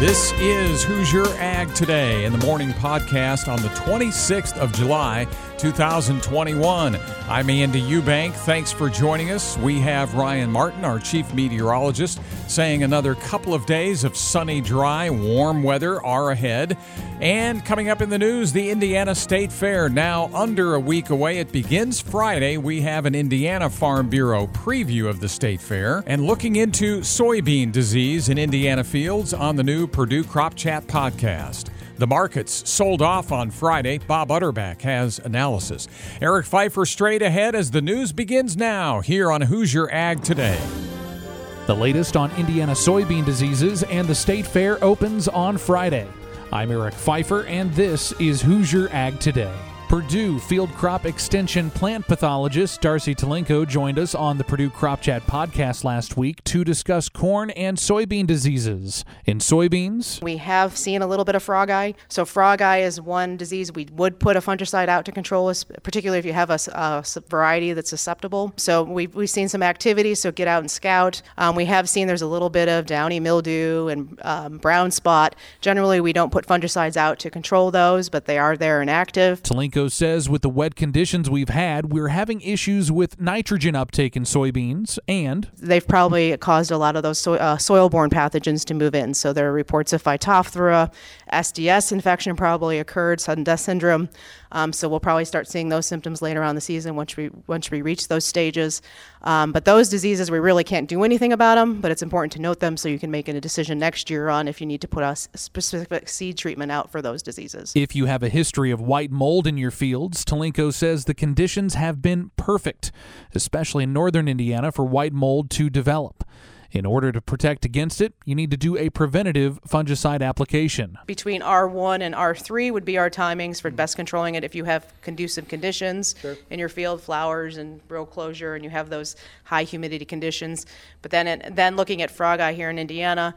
This is Hoosier Ag Today in the morning podcast on the 26th of July, 2021. I'm Andy Eubank. Thanks for joining us. We have Ryan Martin, our chief meteorologist, saying another couple of days of sunny, dry, warm weather are ahead. And coming up in the news, the Indiana State Fair, now under a week away. It begins Friday. We have an Indiana Farm Bureau preview of the State Fair and looking into soybean disease in Indiana fields on the new Purdue Crop Chat podcast. The markets sold off on Friday. Bob Utterback has analysis. Eric Pfeiffer straight ahead as the news begins now here on Hoosier Ag Today. The latest on Indiana soybean diseases and the State Fair opens on Friday. I'm Eric Pfeiffer, and this is Hoosier Ag Today. Purdue Field Crop Extension plant pathologist Darcy Talenko joined us on the Purdue Crop Chat podcast last week to discuss corn and soybean diseases. In soybeans, we have seen a little bit of frog eye. So frog eye is one disease we would put a fungicide out to control, particularly if you have a variety that's susceptible. So we've seen some activity, so get out and scout. We have seen there's a little bit of downy mildew and brown spot. Generally, we don't put fungicides out to control those, but they are there and active. Talenko says with the wet conditions we've had, we're having issues with nitrogen uptake in soybeans, and they've probably caused a lot of those soil-borne pathogens to move in. So there are reports of Phytophthora, SDS infection probably occurred, sudden death syndrome. So we'll probably start seeing those symptoms later on in the season once we reach those stages. But those diseases, we really can't do anything about them, but it's important to note them so you can make a decision next year on if you need to put a specific seed treatment out for those diseases. If you have a history of white mold in your fields, Talenko says the conditions have been perfect, especially in northern Indiana, for white mold to develop. In order to protect against it, you need to do a preventative fungicide application. Between R1 and R3 would be our timings for best controlling it if you have conducive conditions in your field, flowers and row closure, and you have those high humidity conditions. But then looking at frog eye here in Indiana,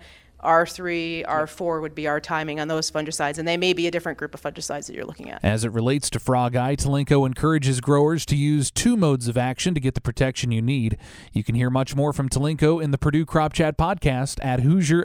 R3, R4 would be our timing on those fungicides, and they may be a different group of fungicides that you're looking at. As it relates to frog eye, Talenko encourages growers to use two modes of action to get the protection you need. You can hear much more from Talenko in the Purdue Crop Chat podcast at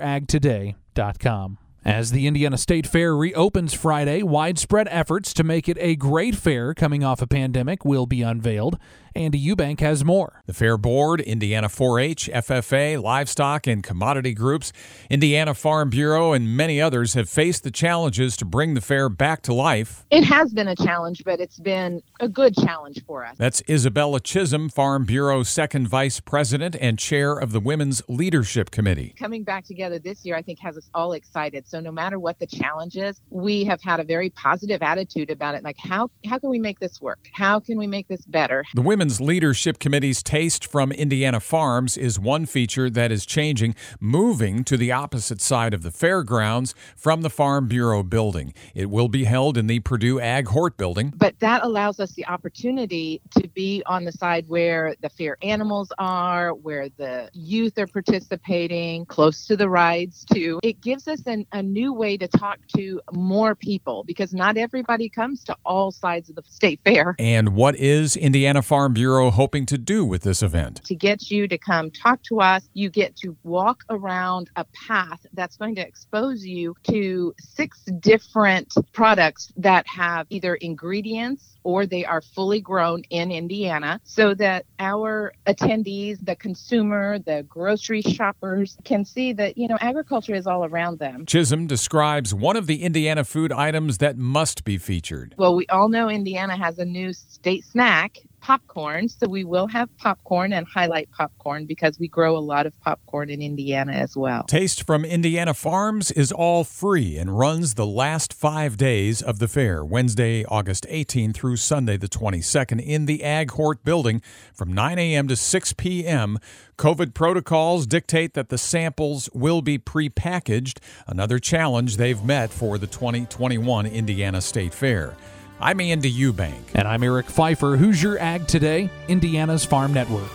HoosierAgToday.com. As the Indiana State Fair reopens Friday, widespread efforts to make it a great fair coming off a pandemic will be unveiled. Andy Eubank has more. The Fair Board, Indiana 4-H, FFA, livestock and commodity groups, Indiana Farm Bureau, and many others have faced the challenges to bring the fair back to life. It has been a challenge, but it's been a good challenge for us. That's Isabella Chisholm, Farm Bureau second vice president and chair of the Women's Leadership Committee. Coming back together this year, I think, has us all excited. So no matter what the challenge is, we have had a very positive attitude about it. Like, how can we make this work? How can we make this better? The Women's Leadership Committee's Taste from Indiana Farms is one feature that is changing, moving to the opposite side of the fairgrounds from the Farm Bureau building. It will be held in the Purdue Ag Hort building. But that allows us the opportunity to be on the side where the fair animals are, where the youth are participating, close to the rides too. It gives us a new way to talk to more people because not everybody comes to all sides of the state fair. And what is Indiana Farm Bureau hoping to do with this event? To get you to come talk to us, you get to walk around a path that's going to expose you to 6 different products that have either ingredients or they are fully grown in Indiana so that our attendees, the consumer, the grocery shoppers can see that, agriculture is all around them. Chisholm describes one of the Indiana food items that must be featured. Well, we all know Indiana has a new state snack, popcorn, so we will have popcorn and highlight popcorn because we grow a lot of popcorn in Indiana as well. Taste from Indiana Farms is all free and runs the last 5 days of the fair, Wednesday, August 18 through Sunday the 22nd in the Ag Hort building from 9 a.m. to 6 p.m. COVID protocols dictate that the samples will be prepackaged, another challenge they've met for the 2021 Indiana State Fair. I'm Andy Eubank. And I'm Eric Pfeiffer, Hoosier Ag Today, Indiana's Farm Network.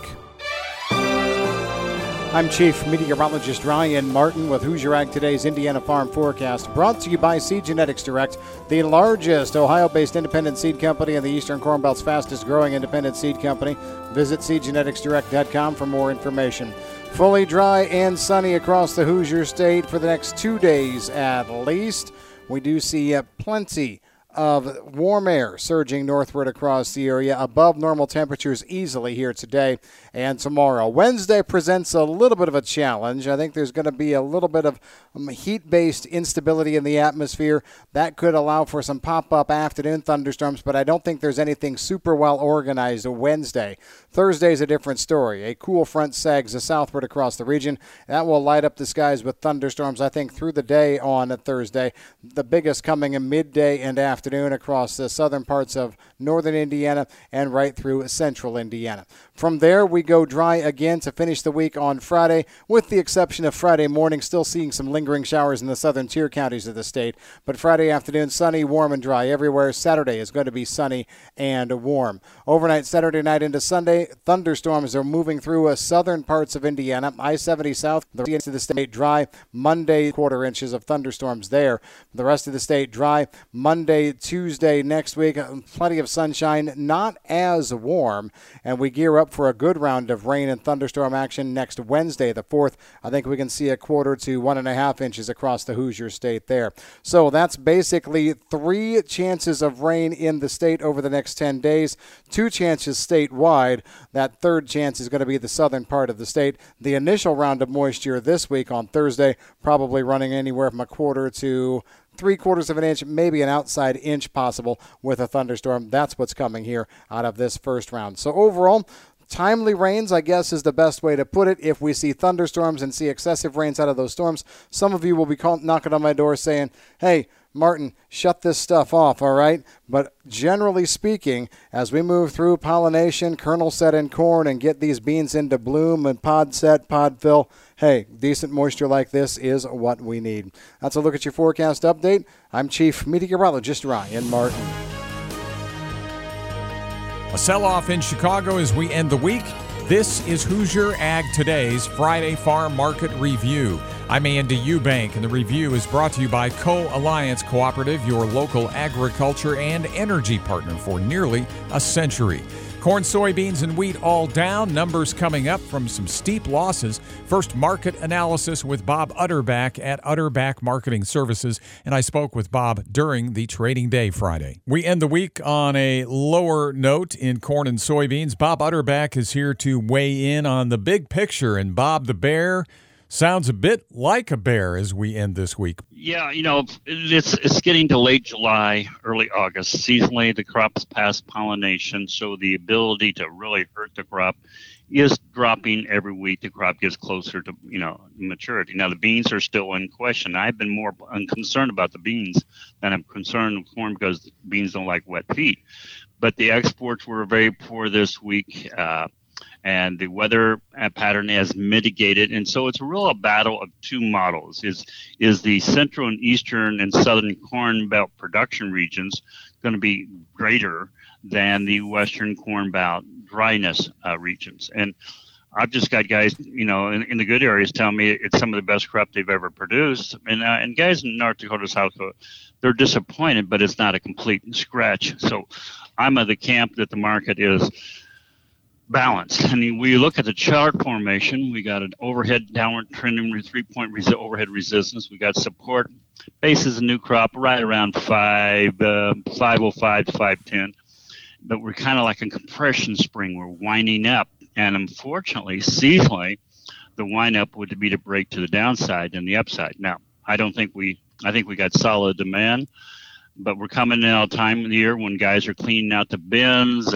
I'm Chief Meteorologist Ryan Martin with Hoosier Ag Today's Indiana Farm Forecast, brought to you by Seed Genetics Direct, the largest Ohio-based independent seed company and the Eastern Corn Belt's fastest-growing independent seed company. Visit seedgeneticsdirect.com for more information. Fully dry and sunny across the Hoosier State for the next 2 days at least. We do see plenty of warm air surging northward across the area, above normal temperatures easily here today and tomorrow. Wednesday presents a little bit of a challenge. I think there's going to be a little bit of heat-based instability in the atmosphere. That could allow for some pop-up afternoon thunderstorms, but I don't think there's anything super well organized Wednesday. Thursday is a different story. A cool front sags southward across the region. That will light up the skies with thunderstorms, I think, through the day on Thursday. The biggest coming in midday and afternoon across the southern parts of northern Indiana and right through central Indiana. From there, we go dry again to finish the week on Friday, with the exception of Friday morning, still seeing some lingering showers in the southern tier counties of the state. But Friday afternoon, sunny, warm, and dry everywhere. Saturday is going to be sunny and warm. Overnight Saturday night into Sunday, thunderstorms are moving through southern parts of Indiana. I-70 south, the rest of the state dry. Monday, quarter inches of thunderstorms there. The rest of the state dry. Monday, Tuesday next week, plenty of sunshine, not as warm, and we gear up for a good round of rain and thunderstorm action next Wednesday, the 4th. I think we can see a quarter to 1.5 inches across the Hoosier State there. So that's basically 3 chances of rain in the state over the next 10 days, 2 chances statewide. That third chance is going to be the southern part of the state. The initial round of moisture this week on Thursday, probably running anywhere from a quarter to 3/4 of an inch, maybe an outside inch possible with a thunderstorm. That's what's coming here out of this first round. So overall, timely rains, I guess, is the best way to put it. If we see thunderstorms and see excessive rains out of those storms, some of you will be knocking on my door saying, hey, Martin, shut this stuff off, all right? But generally speaking, as we move through pollination, kernel set in corn, and get these beans into bloom and pod set, pod fill, hey, decent moisture like this is what we need. That's a look at your forecast update. I'm Chief Meteorologist Ryan Martin. A sell-off in Chicago as we end the week. This is Hoosier Ag Today's Friday Farm Market Review. I'm Andy Eubank, and the review is brought to you by Co-Alliance Cooperative, your local agriculture and energy partner for nearly a century. Corn, soybeans, and wheat all down. Numbers coming up from some steep losses. First market analysis with Bob Utterback at Utterback Marketing Services, and I spoke with Bob during the trading day Friday. We end the week on a lower note in corn and soybeans. Bob Utterback is here to weigh in on the big picture, and Bob the Bear sounds a bit like a bear as we end this week. Yeah, it's getting to late July, early August. Seasonally, the crop's past pollination, so the ability to really hurt the crop is dropping every week. The crop gets closer to, maturity. Now, the beans are still in question. I've been more concerned about the beans than I'm concerned with corn because beans don't like wet feet. But the exports were very poor this week. And the weather pattern has mitigated. And so it's a real battle of two models. Is the central and eastern and southern corn belt production regions going to be greater than the western corn belt dryness regions? And I've just got guys, in the good areas telling me it's some of the best crop they've ever produced. And guys in North Dakota, South Dakota, they're disappointed, but it's not a complete scratch. So I'm of the camp that the market is balanced. And we look at the chart formation. We got an overhead downward trending 3-point overhead resistance. We got support. Base is a new crop right around 505 to 510. But we're kind of like a compression spring. We're winding up. And unfortunately, seasonally, the wind up would be to break to the downside and the upside. Now, I think we got solid demand, but we're coming in at a time of the year when guys are cleaning out the bins.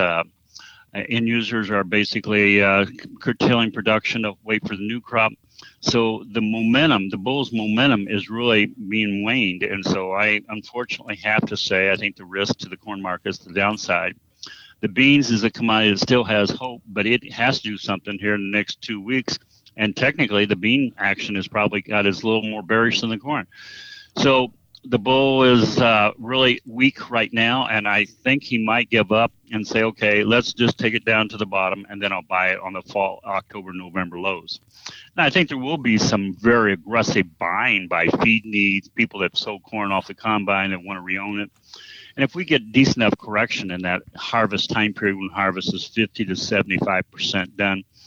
End users are basically curtailing production to wait for the new crop. So the bull's momentum is really being waned. And so I unfortunately have to say, I think the risk to the corn market is the downside. The beans is a commodity that still has hope, but it has to do something here in the next 2 weeks. And technically, the bean action has probably got is a little more bearish than the corn. So the bull is really weak right now, and I think he might give up and say, okay, let's just take it down to the bottom, and then I'll buy it on the fall, October, November lows. Now, I think there will be some very aggressive buying by feed needs, people that sold corn off the combine that want to re-own it. And if we get decent enough correction in that harvest time period when harvest is 50 to 75% done,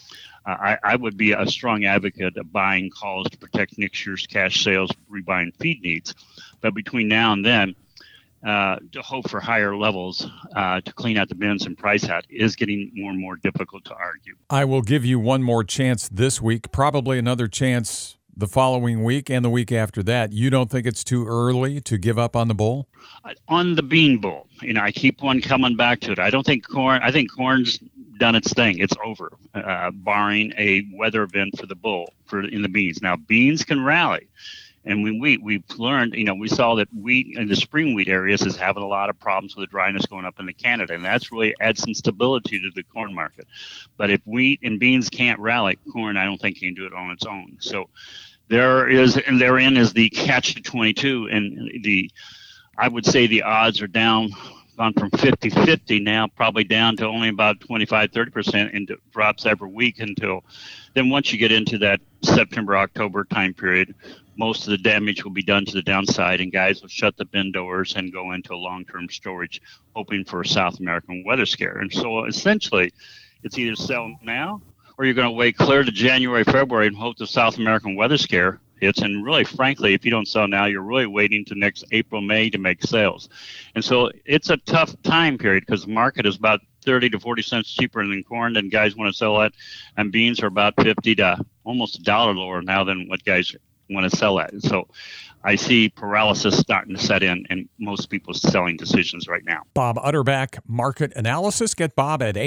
I would be a strong advocate of buying calls to protect next year's cash sales, rebuying feed needs. But between now and then, to hope for higher levels to clean out the bins and price out is getting more and more difficult to argue. I will give you one more chance this week, probably another chance the following week and the week after that. You don't think it's too early to give up on the bull? On the bean bull, I keep on coming back to it. I think corn's done its thing. It's over, barring a weather event for the bull in the beans. Now, beans can rally. And when we've learned, we saw that wheat in the spring wheat areas is having a lot of problems with the dryness going up into Canada, and that's really adds some stability to the corn market. But if wheat and beans can't rally, corn, I don't think can do it on its own. So therein is the catch-22, and I would say the odds are down, gone from 50-50 now, probably down to only about 25-30%, and it drops every week until then. Once you get into that September-October time period, most of the damage will be done to the downside, and guys will shut the bin doors and go into long-term storage, hoping for a South American weather scare. And so essentially, it's either sell now or you're going to wait clear to January, February and hope the South American weather scare hits. And really, frankly, if you don't sell now, you're really waiting to next April, May to make sales. And so it's a tough time period because the market is about 30 to 40 cents cheaper than corn, and guys want to sell that. And beans are about 50 to almost $1 lower now than what guys want to sell at. So I see paralysis starting to set in most people's selling decisions right now. Bob Utterback, Market Analysis. Get Bob at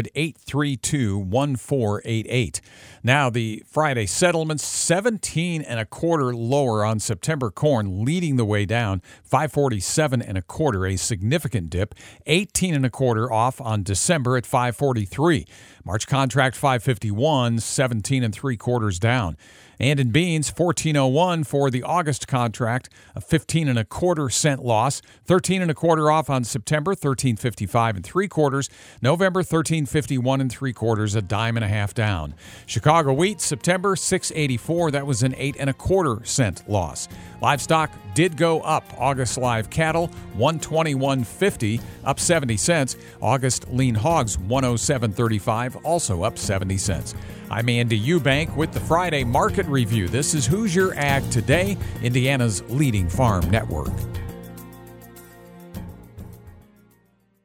800-832-1488. Now the Friday settlements, 17 1/4 lower on September corn, leading the way down, 547 1/4, a significant dip, 18 1/4 off on December at 543. March contract 551, 17 3/4 down. And in beans, 1401 for the August contract, a 15 1/4 cent loss, 13 1/4 off on September, 13.55 3/4. November, 13.51 3/4, a dime and a half down. Chicago wheat, September, 6.84. That was an 8 1/4 cent loss. Livestock did go up. August live cattle, 121.50, up 70 cents. August lean hogs, 107.35, also up 70 cents. I'm Andy Eubank with the Friday Market Review. This is Hoosier Ag Today, Indiana's leading farm network.